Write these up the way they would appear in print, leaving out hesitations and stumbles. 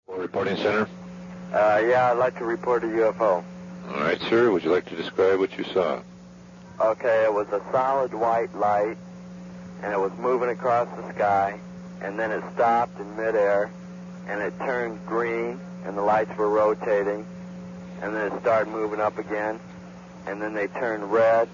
Reporting center. Yeah, I'd like to report a UFO. All right, sir. Would you like to describe what you saw? Okay, it was a solid white light, and it was moving across the sky, and then it stopped in midair, and it turned green, and the lights were rotating, and then it started moving up again, and then they turned red,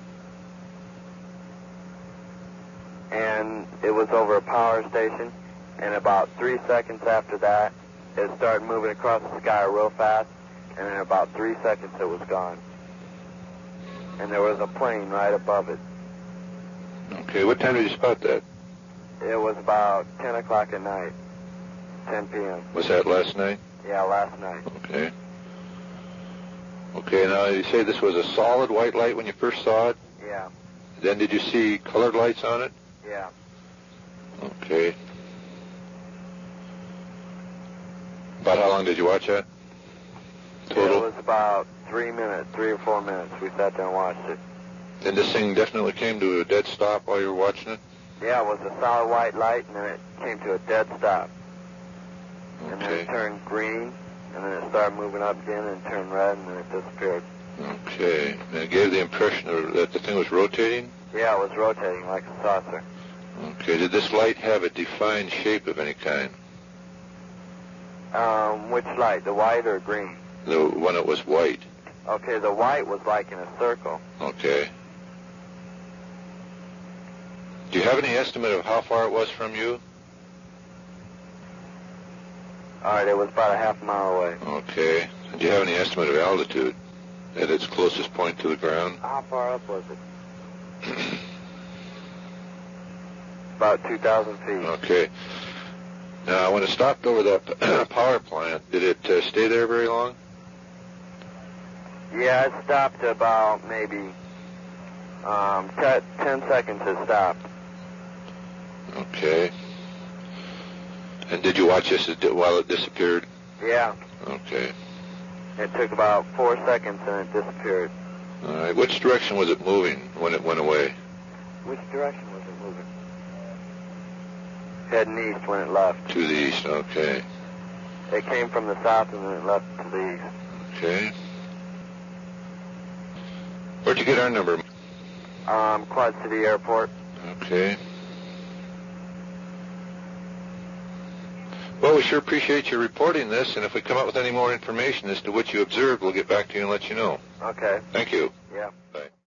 and it was over a power station, and about 3 seconds after that, it started moving across the sky real fast, and in about 3 seconds it was gone. And there was a plane right above it. Okay, what time did you spot that? It was about 10 o'clock at night, 10 p.m. Was that last night? Yeah, last night. Okay. Okay, now you say this was a solid white light when you first saw it? Yeah. Then did you see colored lights on it? Yeah. Okay. About how long did you watch that? Total? It was about 3 minutes, 3 or 4 minutes. We sat there and watched it. And this thing definitely came to a dead stop while you were watching it? Yeah, it was a solid white light, and then it came to a dead stop. And then it Okay. turned green, and then it started moving up again, and it turned red, and then it disappeared. Okay. And it gave the impression that the thing was rotating? Yeah, it was rotating like a saucer. Okay. Did this light have a defined shape of any kind? Which light, the white or green? The one that was white. Okay, the white was like in a circle. Okay. Do you have any estimate of how far it was from you? All right, it was about a half mile away. Okay. Do you have any estimate of altitude at its closest point to the ground? How far up was it? About 2,000 feet. Okay. Now, when it stopped over that power plant, did it stay there very long? Yeah, it stopped about maybe 10 seconds it stopped. Okay. And did you watch this while it disappeared? Yeah. Okay. It took about 4 seconds and it disappeared. All right. Which direction was it moving when it went away? Which direction was it moving? Heading east when it left. To the east. Okay. It came from the south and then it left to the east. Okay. Where'd you get our number? Quad City Airport. Okay. Well, we sure appreciate you reporting this, and if we come up with any more information as to what you observed, we'll get back to you and let you know. Okay. Thank you. Yeah. Bye.